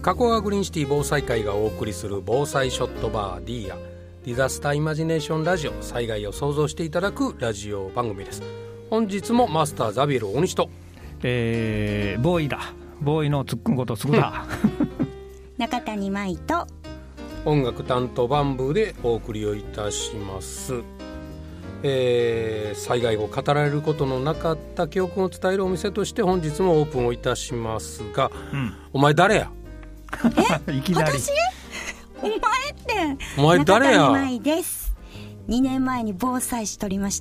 加古川グリーンシティ防災会がお送りする防災ショットバー D やディザスターイマジネーションラジオ、災害を想像していただくラジオ番組です。本日もマスターザビエル大西と、 ボーイだ、ボーイのつっくんことすぐだ中谷舞と音楽担当バンブーでお送りをいたします。災害を語られることのなかった記憶を伝えるお店として本日もオープンをいたしますが、お前誰やいきなり私お前ってお前誰や。 中谷舞です。2年前に防災士取りました。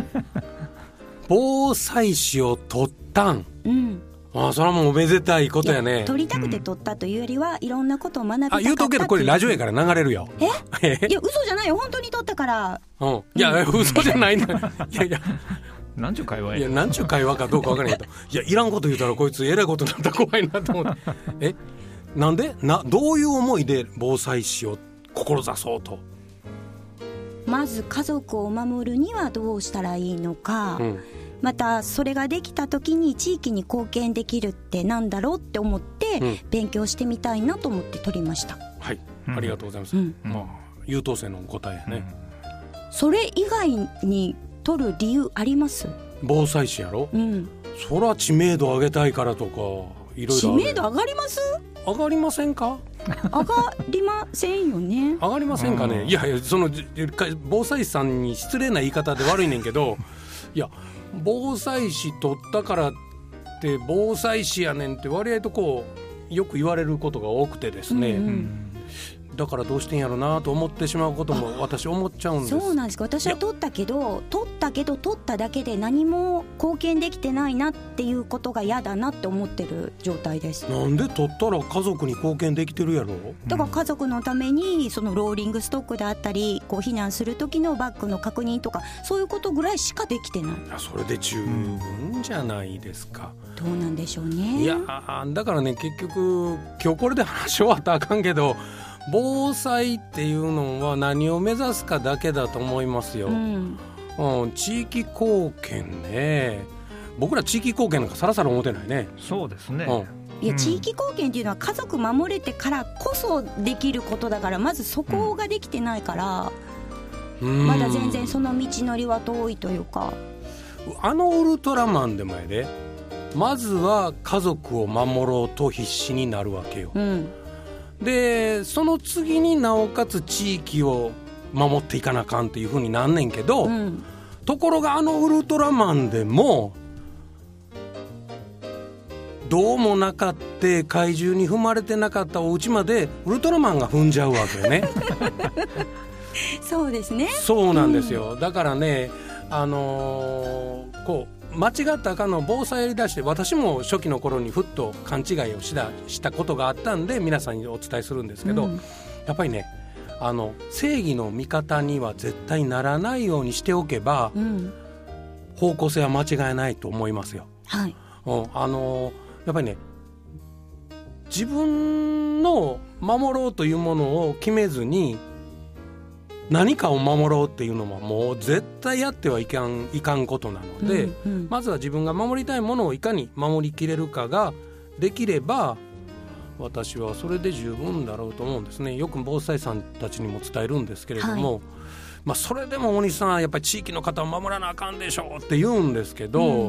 防災士を取ったん。それはもうおめでたいことやね。 取りたくて取ったというよりは、いろんなことを学びたかったっていう。 言うとくけどこれラジオやから流れるよ。 いや嘘じゃないよ、本当に取ったから。 いや嘘じゃないのいやなんちゅう会話や。 いやなんちゅう会話かどうか分からないけどいやいらんこと言うたらこいつえらいことになったら怖いなと思ってなんでどういう思いで防災士を志そうと。 まず家族を守るにはどうしたらいいのか、またそれができた時に地域に貢献できるってなんだろうって思って、勉強してみたいなと思って取りました。 はい、ありがとうございます。優等生の答えやね。 それ以外に取る理由あります？ 防災士やろ。そら知名度上げたいからとかいろいろ。知名度上がります？上がりませんか？ 上がりませんよね。 上がりませんかね。いやその防災士さんに失礼な言い方で悪いねんけどいや防災士取ったからって防災士やねんって割合とこうよく言われることが多くてですね、だからどうしてんやろなと思ってしまうことも私思っちゃうんです。 そうなんですか。私は取ったけど取っただけで何も貢献できてないなっていうことが嫌だなって思ってる状態です。 なんで取ったら家族に貢献できてるやろ。 だから家族のためにそのローリングストックであったり、こう避難する時のバッグの確認とか、そういうことぐらいしかできてない。 いやそれで十分じゃないですか。 どうなんでしょうね。 いやだからね、結局今日これで話終わったらあかんけど、防災っていうのは何を目指すかだけだと思いますよ。地域貢献ね。僕ら地域貢献なんかさらさら思ってないね。 そうですね。 いや地域貢献っていうのは家族守れてからこそできることだから、まずそこができてないから、まだ全然その道のりは遠いというか。 ウルトラマンでもやで、まずは家族を守ろうと必死になるわけよ。でその次になおかつ地域を守っていかなあかんっていう風になんねんけど、ところがウルトラマンでもどうもなかって怪獣に踏まれてなかったお家までウルトラマンが踏んじゃうわけよねそうですね。 そうなんですよ。だからね、こう間違ったらあかんの防災やりだして、私も初期の頃にふっと勘違いをしたことがあったんで皆さんにお伝えするんですけど、やっぱりね、正義の味方には絶対ならないようにしておけば、方向性は間違いないと思いますよ。やっぱりね、自分の守ろうというものを決めずに何かを守ろうっていうのはもう絶対やってはいかんことなので、まずは自分が守りたいものをいかに守りきれるかができれば、私はそれで十分だろうと思うんですね。よく防災さんたちにも伝えるんですけれども、それでも大西さんやっぱり地域の方を守らなあかんでしょって言うんですけど、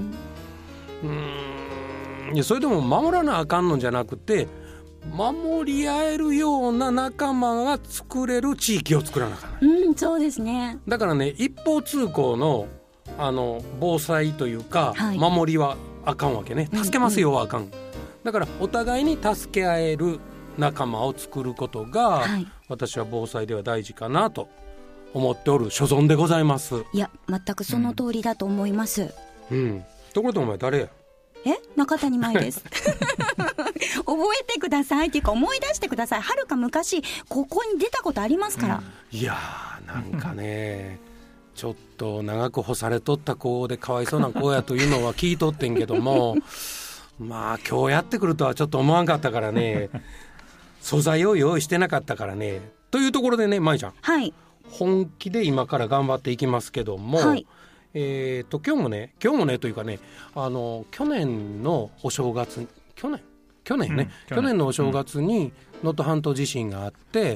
いやそれでも守らなあかんのじゃなくて、守り合えるような仲間が作れる地域を作らなあかん。 そうですね。 だからね、一方通行の防災というか、守りはあかんわけね。助けますよはあかん。だからお互いに助け合える仲間を作ることが、私は防災では大事かなと思っておる所存でございます。 いや全くその通りだと思います。 ところでお前誰や？ 中谷舞です覚えてくださいっていうか思い出してください。はるか昔ここに出たことありますから。 いやなんかねちょっと長く干されとった子でかわいそうな子やというのは聞いとってんけども今日やってくるとはちょっと思わんかったからね素材を用意してなかったからね。というところでね、舞ちゃん、本気で今から頑張っていきますけども、今日もねというかね、去年のお正月、去去年ね、去年のお正月に能登半島地震があって、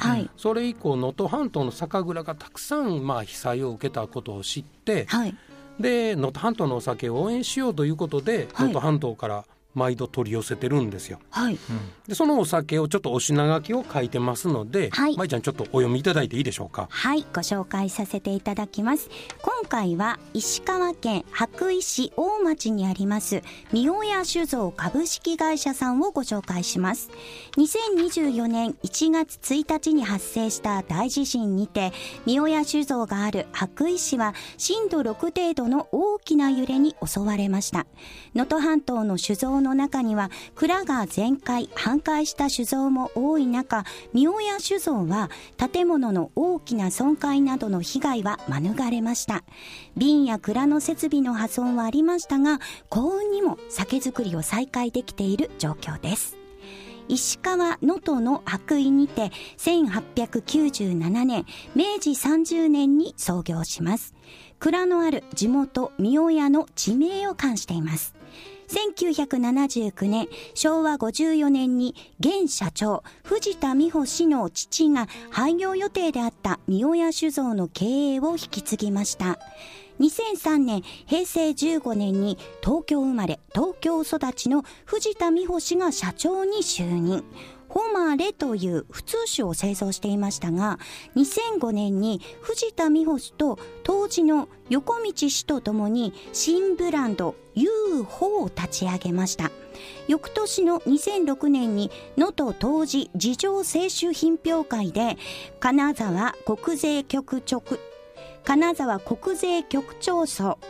はい、それ以降能登半島の酒蔵がたくさん被災を受けたことを知って、はい、で能登半島のお酒を応援しようということで能登、はい、半島から毎度取り寄せてるんですよ、はい、でそのお酒をちょっとお品書きを書いてますので、はい、舞ちゃんちょっとお読みいただいていいでしょうか。 はい、ご紹介させていただきます。今回は石川県羽咋市大町にあります三尾屋酒造株式会社さんをご紹介します。2024年1月1日に発生した大地震にて三尾屋酒造がある羽咋市は震度6程度の大きな揺れに襲われました。能登半島の酒造の中には蔵が全壊半壊した酒造も多い中、三尾屋酒造は建物の大きな損壊などの被害は免れました。瓶や蔵の設備の破損はありましたが、幸運にも酒造りを再開できている状況です。石川能登の羽咋にて1897年明治30年に創業します。蔵のある地元三尾屋の地名を冠しています。1979年昭和54年に現社長藤田美穂氏の父が廃業予定であった三尾屋酒造の経営を引き継ぎました。2003年平成15年に東京生まれ東京育ちの藤田美穂氏が社長に就任。ホマレという普通酒を製造していましたが、2005年に藤田美穂氏と当時の横道氏とともに新ブランド UFO を立ち上げました。翌年の2006年に能登当時事情清酒品評会で金沢国税局長賞金沢国税局長賞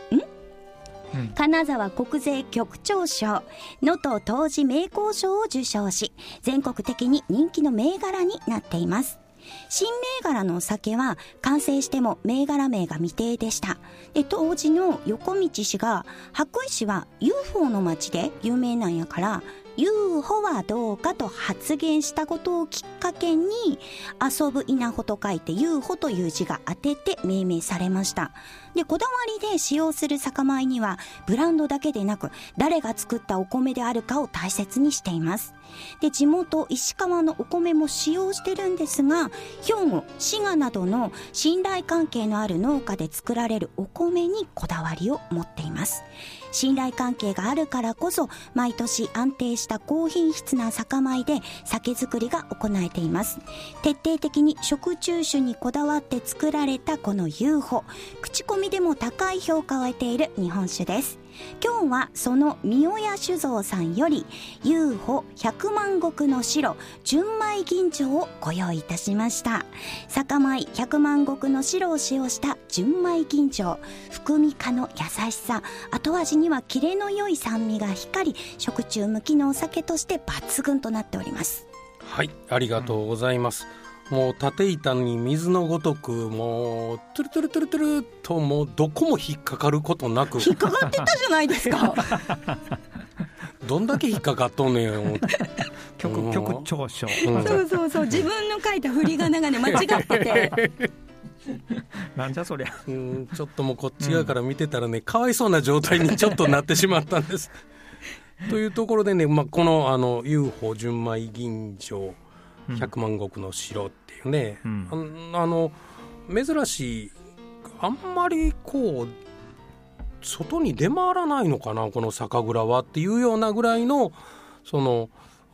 能登当時名工賞を受賞し、全国的に人気の銘柄になっています。新銘柄のお酒は完成しても銘柄名が未定でした。で当時の横道氏が羽咋市は UFO の町で有名なんやからUFO はどうかと発言したことをきっかけに、遊ぶ稲穂と書いて UFO という字が当てて命名されました。でこだわりで使用する酒米にはブランドだけでなく誰が作ったお米であるかを大切にしています。で地元石川のお米も使用してるんですが、兵庫、滋賀などの信頼関係のある農家で作られるお米にこだわりを持っています。信頼関係があるからこそ毎年安定した高品質な酒米で酒造りが行えています。徹底的に食中酒にこだわって作られたこの UFO、 口コミでも高い評価を得ている日本酒です。今日はその三尾屋酒造さんより UFO 百万石の白純米吟醸をご用意いたしました。酒米百万石の白を使用した純米吟醸、含み香の優しさ、後味にはキレの良い酸味が光り、食中向きのお酒として抜群となっております。 はい、ありがとうございます。もう縦板に水のごとく、もうトゥルトゥルトゥルトゥルと、もうどこも引っかかることなく引っかかってたじゃないですかどんだけ引っかかっとんねんよ局長賞、 そう自分の書いた振り仮名がね間違っててなんじゃそりゃちょっともうこっち側から見てたらね、かわいそうな状態にちょっとなってしまったんですというところでね、このUFO 純米吟醸百万石の白っていうね、珍しい、あんまりこう外に出回らないのかなこの酒蔵はっていうようなぐらいの、その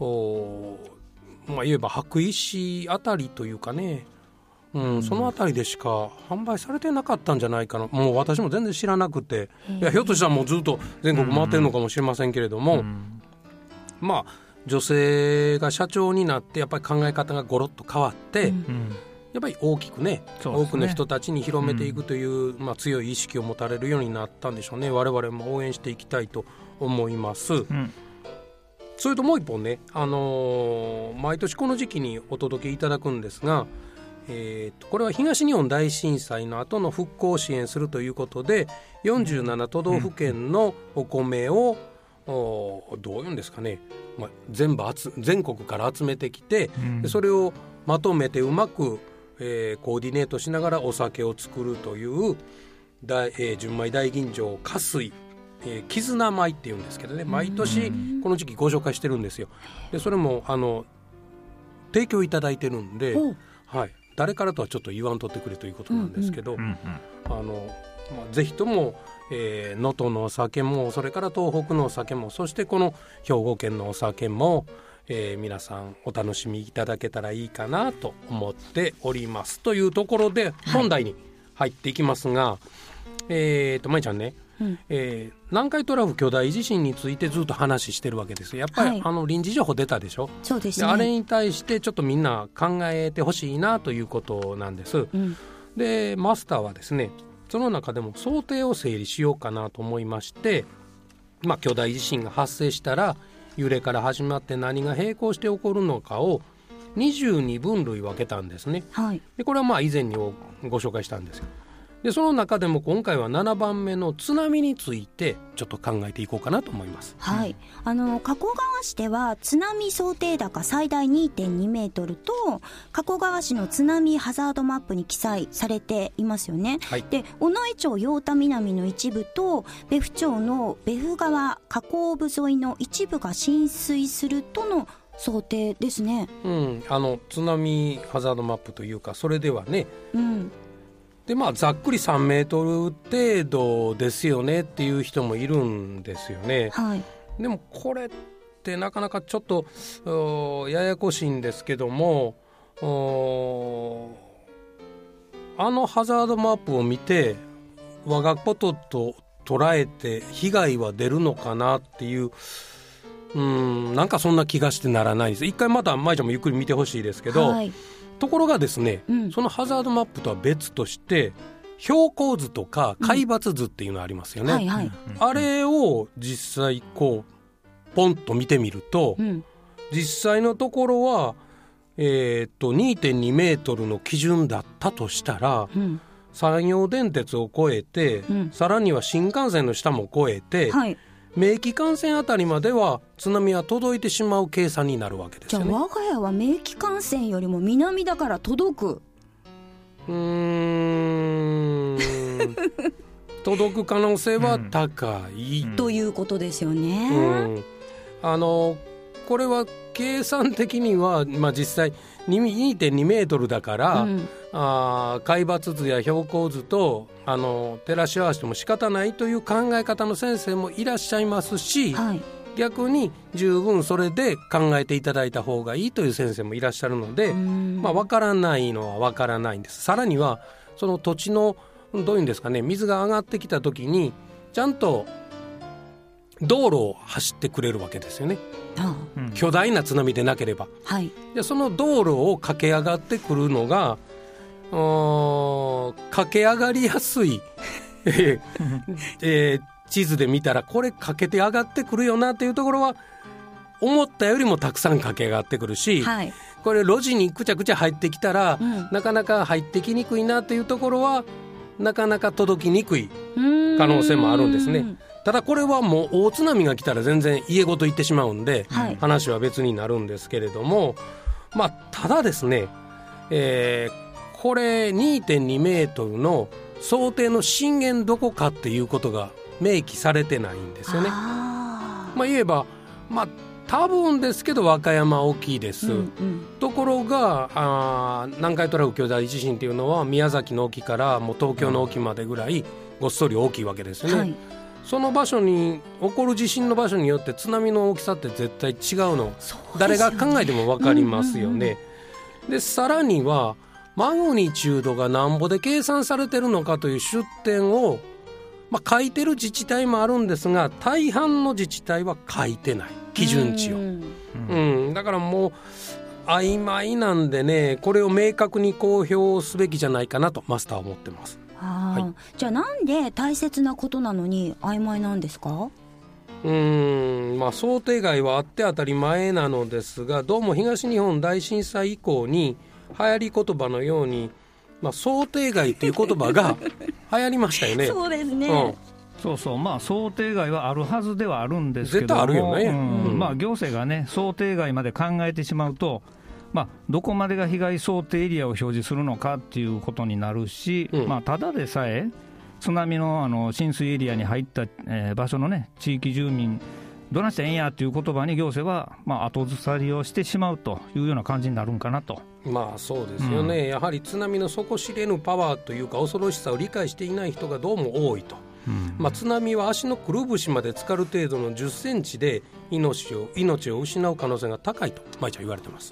いえば羽咋市あたりというかね、そのあたりでしか販売されてなかったんじゃないかな。もう私も全然知らなくて、いやひょっとしたらもうずっと全国回ってるのかもしれませんけれども、女性が社長になってやっぱり考え方がゴロッと変わって、やっぱり大きくね、多くの人たちに広めていくという、強い意識を持たれるようになったんでしょうね。我々も応援していきたいと思います。それともう一本ね、毎年この時期にお届けいただくんですが、これは東日本大震災の後の復興を支援するということで、47都道府県のお米をどういうんですかね、全国から集めてきて、それをまとめてうまく、コーディネートしながらお酒を作るという純米大吟醸加水、 絆米っていうんですけどね、毎年この時期ご紹介してるんですよ。でそれも提供いただいてるんで、はい、誰からとはちょっと言わんとってくれということなんですけど、ぜひとも能登のお酒も、それから東北のお酒も、そしてこの兵庫県のお酒も、皆さんお楽しみいただけたらいいかなと思っておりますというところで本題に入っていきますが、まいちゃんね、南海トラフ巨大地震についてずっと話してるわけですよ。やっぱり、臨時情報出たでしょ。 そうですね。 であれに対してちょっとみんな考えてほしいなということなんです、でマスターはですね、その中でも想定を整理しようかなと思いまして、巨大地震が発生したら揺れから始まって何が並行して起こるのかを22分類分けたんですね、でこれは以前にご紹介したんですよ。でその中でも今回は7番目の津波についてちょっと考えていこうかなと思います。 はい、加古川市では津波想定高最大 2.2 メートルと加古川市の津波ハザードマップに記載されていますよね、で尾上町八田南の一部と別府町の別府川河口部沿いの一部が浸水するとの想定ですね。 津波ハザードマップというか、それではね、でざっくり3メートル程度ですよねっていう人もいるんですよね、でもこれってなかなかちょっとややこしいんですけども、ハザードマップを見て我がことと捉えて被害は出るのかなっていう、なんかそんな気がしてならないです。一回また舞ちゃんもゆっくり見てほしいですけど、ところがですね、そのハザードマップとは別として標高図とか海抜図っていうのありますよね、あれを実際こうポンと見てみると、実際のところは、2.2 メートルの基準だったとしたら、山陽電鉄を越えて、さらには新幹線の下も越えて、名器幹線あたりまでは津波は届いてしまう計算になるわけですよね。 じゃあ我が家は名器幹線よりも南だから届く届く可能性は高い、 ということですよね、 これは計算的には、実際 2.2 メートルだから、海抜図や標高図と照らし合わせても仕方ないという考え方の先生もいらっしゃいますし、逆に十分それで考えていただいた方がいいという先生もいらっしゃるので、分からないのは分からないんです。さらにはその土地のどういうんですかね、水が上がってきた時にちゃんと道路を走ってくれるわけですよね、巨大な津波でなければ、でその道路を駆け上がってくるのが駆け上がりやすい地図で見たらこれ駆けて上がってくるよなっていうところは思ったよりもたくさん駆け上がってくるし、これ路地にくちゃくちゃ入ってきたら、なかなか入ってきにくいなっていうところはなかなか届きにくい可能性もあるんですね。ただこれはもう大津波が来たら全然家ごと行ってしまうんで、話は別になるんですけれども、ただですね、これ 2.2 メートルの想定の震源どこかっていうことが明記されてないんですよね。言えば多分ですけど和歌山大きいです、ところが南海トラフ巨大地震っていうのは宮崎の沖からもう東京の沖までぐらいごっそり大きいわけですよね、その場所に起こる地震の場所によって津波の大きさって絶対違うの、誰が考えても分かりますよね、でさらにはマグニチュードがなんぼで計算されてるのかという出典を、書いてる自治体もあるんですが、大半の自治体は書いてない基準値を、だからもう曖昧なんでね、これを明確に公表すべきじゃないかなとマスターは思ってます。 じゃあなんで大切なことなのに曖昧なんですか？ 想定外はあって当たり前なのですが、どうも東日本大震災以降に流行り言葉のように、想定外という言葉が流行りましたよね。 そうですね、 そう想定外はあるはずではあるんですけども、 絶対あるよね、 行政がね想定外まで考えてしまうと、どこまでが被害想定エリアを表示するのかっていうことになるし、ただでさえ津波の浸水エリアに入った、場所のね地域住民どないしたらええんやという言葉に行政は、後ずさりをしてしまうというような感じになるんかなと。 そうですよね、やはり津波の底知れぬパワーというか恐ろしさを理解していない人がどうも多いと。津波は足のくるぶしまで浸かる程度の10センチで命を失う可能性が高いと舞ちゃん言われてます。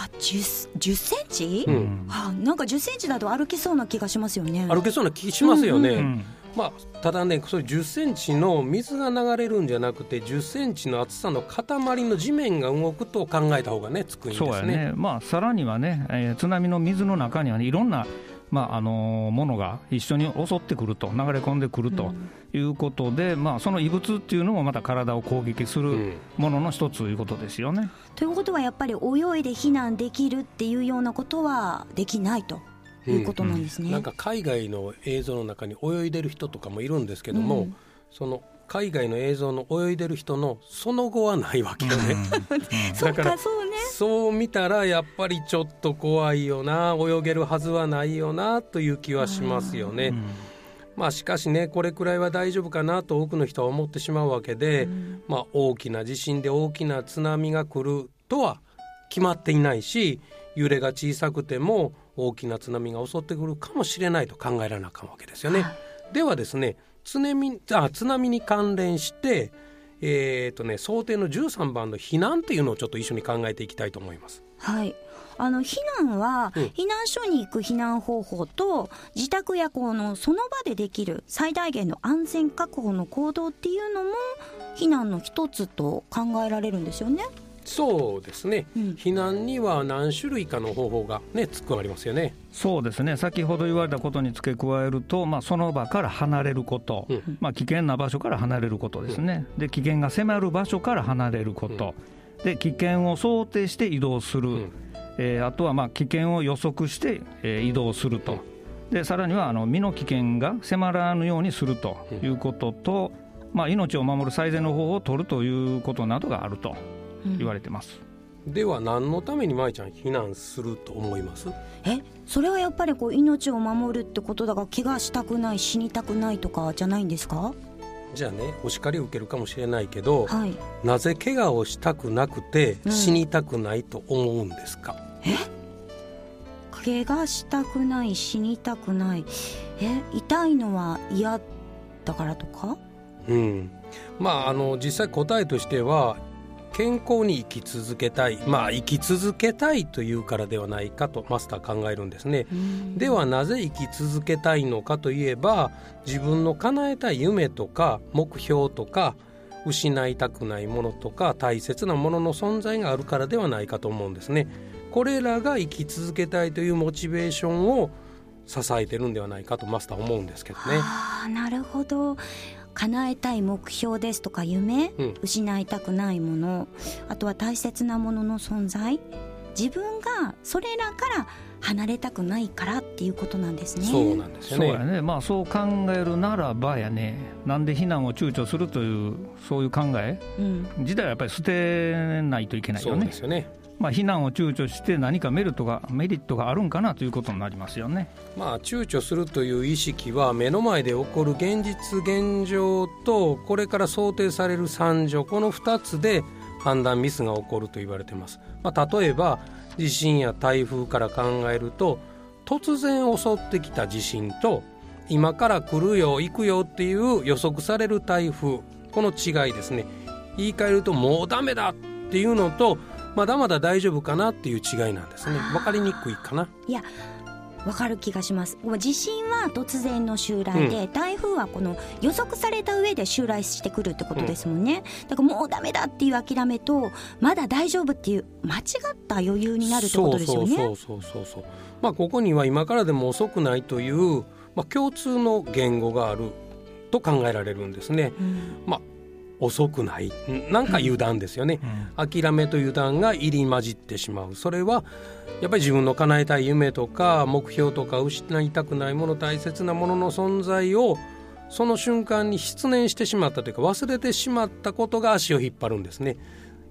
10センチ、なんか10センチだと歩けそうな気がしますよね。 歩けそうな気しますよね、ただねそれ10センチの水が流れるんじゃなくて10センチの厚さの塊の地面が動くと考えた方がねつくんですね。 そうやね、さらにはね、津波の水の中には、ね、いろんなものが一緒に襲ってくると、流れ込んでくるということで、その異物っていうのもまた体を攻撃するものの一つということですよね。 ということはやっぱり泳いで避難できるっていうようなことはできないということなんですね。 なんか海外の映像の中に泳いでる人とかもいるんですけども、その海外の映像の泳いでる人のその後はないわけよね、だからそう見たらやっぱりちょっと怖いよな、泳げるはずはないよなという気はしますよね。しかしねこれくらいは大丈夫かなと多くの人は思ってしまうわけで、大きな地震で大きな津波が来るとは決まっていないし、揺れが小さくても大きな津波が襲ってくるかもしれないと考えられなあかんわけですよね。ではですね津波に関連して想定の13番の避難というのをちょっと一緒に考えていきたいと思います。 避難は、避難所に行く避難方法と自宅やその場でできる最大限の安全確保の行動っていうのも避難の一つと考えられるんですよね。 そうですね、避難には何種類かの方法が突っ込まれますよね。 そうですね、先ほど言われたことに付け加えると、その場から離れること、危険な場所から離れることですね、で危険が迫る場所から離れること、で危険を想定して移動する、あとは危険を予測して、移動すると、でさらには身の危険が迫らぬようにするということと、命を守る最善の方法を取るということなどがあると言われてます。 では何のために舞ちゃん避難すると思います？ それはやっぱり命を守るってことだから、怪我したくない、死にたくないとかじゃないんですか？ じゃあねお叱りを受けるかもしれないけど、なぜ怪我をしたくなくて死にたくないと思うんですか？ 怪我したくない、死にたくない、痛いのは嫌だからとか？ 実際答えとしては健康に生き続けたい、生き続けたいというからではないかとマスター考えるんですね。ではなぜ生き続けたいのかといえば、自分の叶えたい夢とか目標とか失いたくないものとか大切なものの存在があるからではないかと思うんですね。これらが生き続けたいというモチベーションを支えてるんではないかとマスター思うんですけどね。 なるほど。叶えたい目標ですとか夢、失いたくないもの、あとは大切なものの存在、自分がそれらから離れたくないからっていうことなんですね。 そうなんですよね。 そうやね、そう考えるならばやね、なんで避難を躊躇するというそういう考え、自体はやっぱり捨てないといけないよね。 そうですよね。 避難を躊躇して何かメリットがあるんかなということになりますよね。 躊躇するという意識は目の前で起こる現実現状とこれから想定される惨状、この2つで判断ミスが起こると言われています。例えば地震や台風から考えると、突然襲ってきた地震と今から来るよ行くよっていう予測される台風、この違いですね。言い換えるともうダメだっていうのとまだまだ大丈夫かなっていう違いなんですね。分かりにくいかな。 いや分かる気がします。地震は突然の襲来で、台風はこの予測された上で襲来してくるってことですもんね。だからもうダメだっていう諦めとまだ大丈夫っていう間違った余裕になるってことですよね。 ここには今からでも遅くないという、共通の言語があると考えられるんですね。遅くない、なんか油断ですよね、諦めと油断が入り混じってしまう。それはやっぱり自分の叶えたい夢とか目標とか失いたくないもの、大切なものの存在をその瞬間に失念してしまったというか忘れてしまったことが足を引っ張るんですね。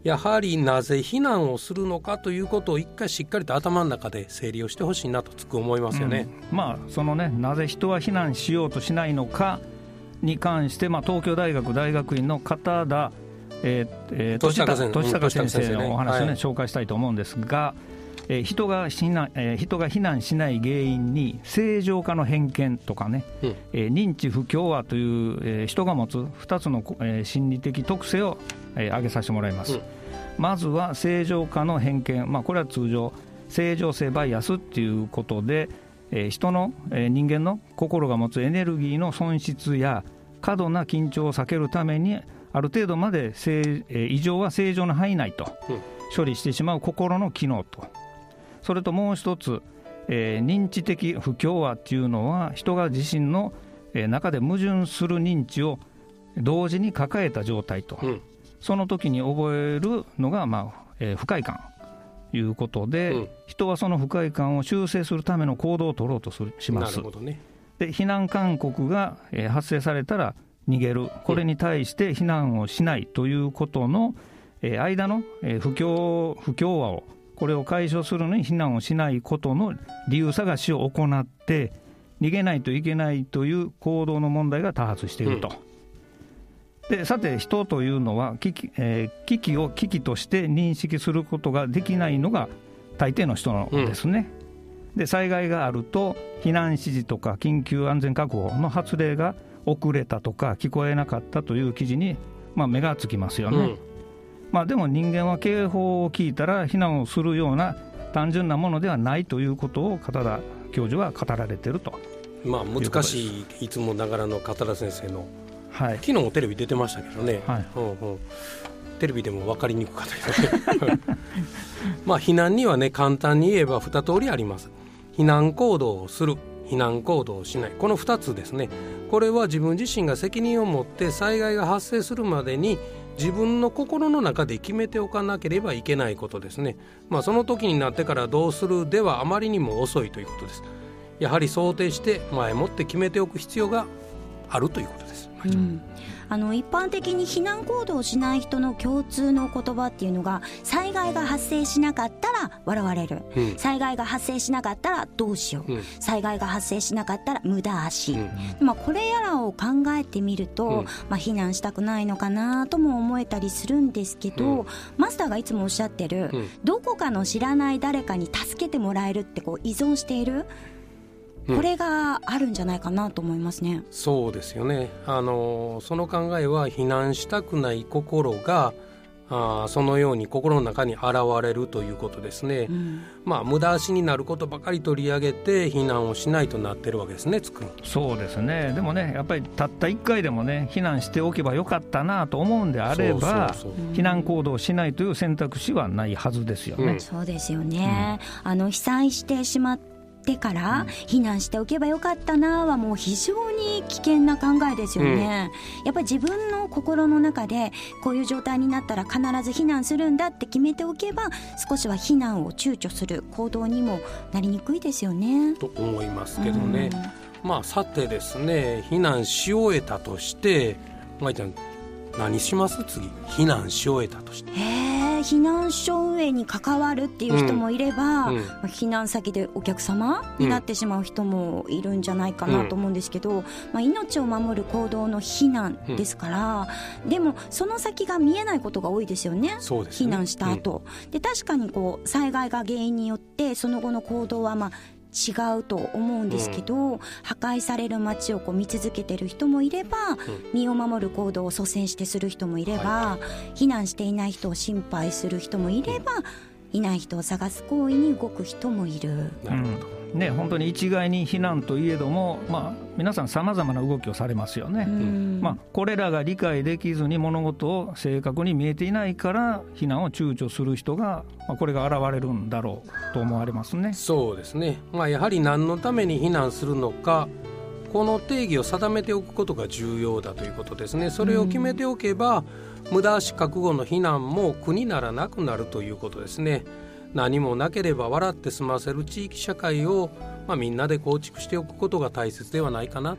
やはりなぜ避難をするのかということを一回しっかりと頭の中で整理をしてほしいなとつく思いますよね。 そのね、なぜ人は避難しようとしないのかに関して、東京大学大学院の片田俊孝先生のお話をね、紹介したいと思うんですが、人が避難しない原因に正常化の偏見とかね、認知不協和という、人が持つ2つの、心理的特性を、挙げさせてもらいます。まずは正常化の偏見、これは通常正常性バイアスっていうことで、人の、人間の心が持つエネルギーの損失や過度な緊張を避けるためにある程度まで異常は正常の範囲内と処理してしまう心の機能と、それともう一つ、認知的不協和っていうのは人が自身の中で矛盾する認知を同時に抱えた状態と、その時に覚えるのが、不快感ということで、人はその不快感を修正するための行動を取ろうとします。 なるほどね。 で、避難勧告が発生されたら逃げる、これに対して避難をしないということの間の不協和を、これを解消するのに避難をしないことの理由探しを行って、逃げないといけないという行動の問題が多発していると。で、さて、人というのは危機を危機として認識することができないのが大抵の人のですね。で、災害があると避難指示とか緊急安全確保の発令が遅れたとか聞こえなかったという記事に、目がつきますよね。でも人間は警報を聞いたら避難をするような単純なものではないということを片田教授は語られていると。 難しい、いつもながらの片田先生の、昨日もテレビ出てましたけどね、テレビでも分かりにくかったけどね避難にはね、簡単に言えば2通りあります。避難行動をする、避難行動をしない、この2つですね。これは自分自身が責任を持って災害が発生するまでに自分の心の中で決めておかなければいけないことですね。その時になってからどうするではあまりにも遅いということです。やはり想定して前もって決めておく必要があるということです。 一般的に避難行動をしない人の共通の言葉っていうのが、災害が発生しなかったら笑われる、災害が発生しなかったらどうしよう、災害が発生しなかったら無駄足、これやらを考えてみると、避難したくないのかなとも思えたりするんですけど、マスターがいつもおっしゃってる、どこかの知らない誰かに助けてもらえるって依存している、これがあるんじゃないかなと思いますね。 そうですよね。その考えは避難したくない心がそのように心の中に現れるということですね。無駄足になることばかり取り上げて避難をしないとなってるわけですね。 そうですね。でもね、やっぱりたった1回でもね、避難しておけばよかったなと思うんであれば、避難行動をしないという選択肢はないはずですよね。 そうですよね。被災してしまってから避難しておけばよかったなはもう非常に危険な考えですよね。やっぱり自分の心の中でこういう状態になったら必ず避難するんだって決めておけば、少しは避難を躊躇する行動にもなりにくいですよねと思いますけどね。さてですね、避難し終えたとして、舞ちゃん何します？次避難し終えたとして、 避難所運営に関わるっていう人もいれば、避難先でお客様になってしまう人もいるんじゃないかなと思うんですけど、命を守る行動の避難ですから、でもその先が見えないことが多いですよね。 そうですね。 避難した後、で確かに災害が原因によってその後の行動は違うと思うんですけど、破壊される街を見続けてる人もいれば、身を守る行動を率先してする人もいれば、避難していない人を心配する人もいれば、いない人を探す行為に動く人もいる。 なるほど。 本当に一概に避難といえども、皆さんさまざまな動きをされますよね。これらが理解できずに物事を正確に見えていないから避難を躊躇する人が、これが現れるんだろうと思われますね。 そうですね。やはり何のために避難するのか、この定義を定めておくことが重要だということですね。それを決めておけば、無駄足覚悟の避難も苦にならなくなるということですね。何もなければ笑って済ませる地域社会を、みんなで構築しておくことが大切ではないかなと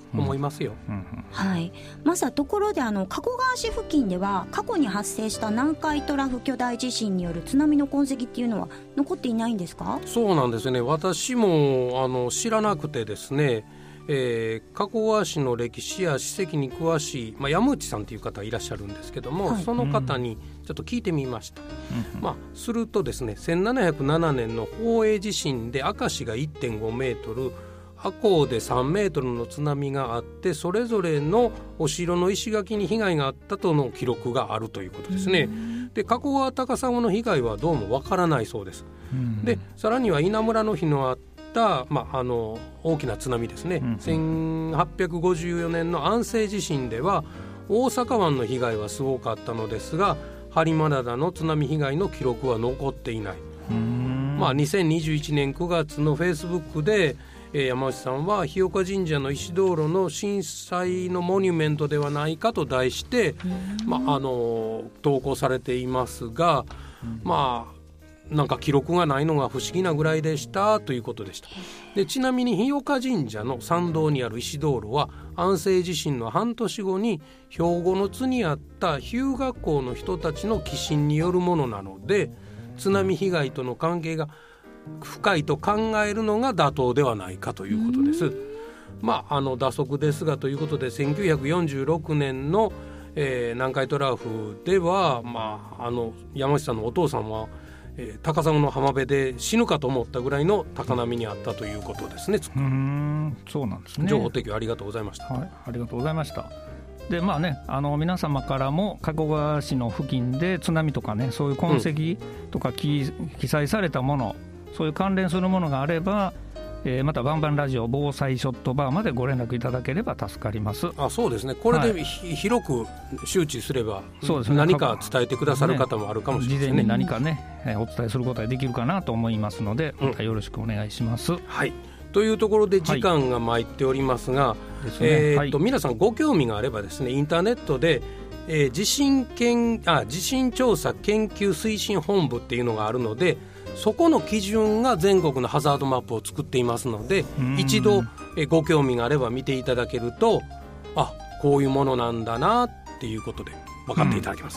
思いますよ。 はい、まずはところで加古川市付近では過去に発生した南海トラフ巨大地震による津波の痕跡っていうのは残っていないんですか？ そうなんですね。私も知らなくてですね、加古川市の歴史や史跡に詳しい、山内さんという方いらっしゃるんですけども、その方にちょっと聞いてみました。するとですね、1707年の宝永地震で明石が 1.5 メートル、赤穂で3メートルの津波があって、それぞれのお城の石垣に被害があったとの記録があるということですね。で、加古川高砂の被害はどうもわからないそうです。で、さらには稲村の日のあった大きな津波ですね、1854年の安政地震では大阪湾の被害はすごかったのですが、播磨灘の津波被害の記録は残っていない。2021年9月のフェイスブックで、山内さんは日岡神社の石灯籠の震災のモニュメントではないかと題して、投稿されていますが、なんか記録がないのが不思議なぐらいでしたということでした。で、ちなみに日岡神社の参道にある石灯籠は安政地震の半年後に兵庫の津にあった日向港の人たちの寄進によるものなので、津波被害との関係が深いと考えるのが妥当ではないかということです。打足ですがということで、1946年の、南海トラフでは、山内さんのお父さんは高砂の浜辺で死ぬかと思ったぐらいの高波にあったということですね。 そうなんですね。 情報提供ありがとうございました。 ありがとうございました。で、皆様からも加古川市の付近で津波とかね、そういう痕跡とか記載されたもの、そういう関連するものがあれば、またバンバンラジオ防災ショットバーまでご連絡いただければ助かります。 そうですね。これで、広く周知すれば、何か伝えてくださる方もあるかもしれないですね。 事前に何かね、お伝えすることができるかなと思いますので、またよろしくお願いします。 というところで時間が参っておりますが、皆さんご興味があればですね、インターネットで、地震調査研究推進本部っていうのがあるので、そこの基準が全国のハザードマップを作っていますので、一度ご興味があれば見ていただけると、こういうものなんだなっていうことで分かっていただけます。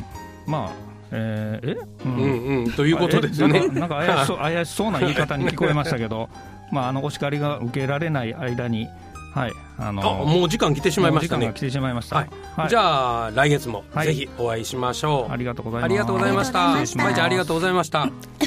ということですね。 なんか怪しそうな言い方に聞こえましたけどお叱りが受けられない間に、 もう時間来てしまいましたね。 時間が来てしまいました。 じゃあ来月もぜひお会いしましょう。 ありがとうございます。 ありがとうございました。まいちゃんありがとうございました。